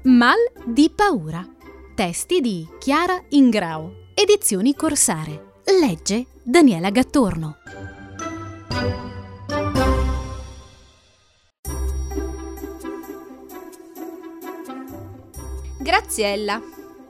Mal di paura. Testi di Chiara Ingrao. Edizioni Corsare. Legge Daniela Gattorno. Graziella.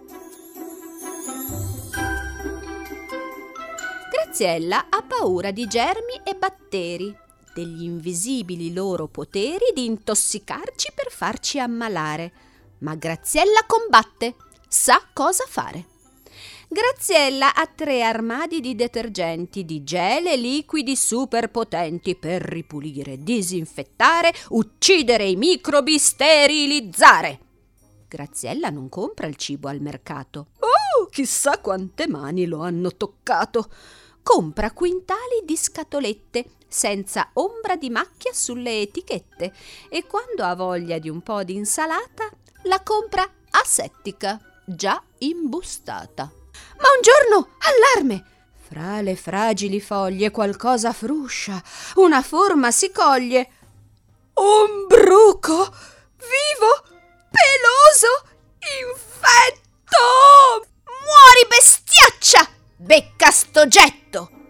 Graziella ha paura di germi e batteri, degli invisibili loro poteri di intossicarci per farci ammalare. Ma Graziella combatte, sa cosa fare. Graziella ha 3 armadi di detergenti, di gel e liquidi superpotenti per ripulire, disinfettare, uccidere i microbi, sterilizzare. Graziella non compra il cibo al mercato. Oh, chissà quante mani lo hanno toccato! Compra quintali di scatolette, senza ombra di macchia sulle etichette, e quando ha voglia di un po' di insalata, la compra asettica, già imbustata. Ma un giorno, allarme! Fra le fragili foglie qualcosa fruscia, una forma si coglie. Un bruco, vivo, peloso, infetto! Muori, bestiaccia! Becca sto getto!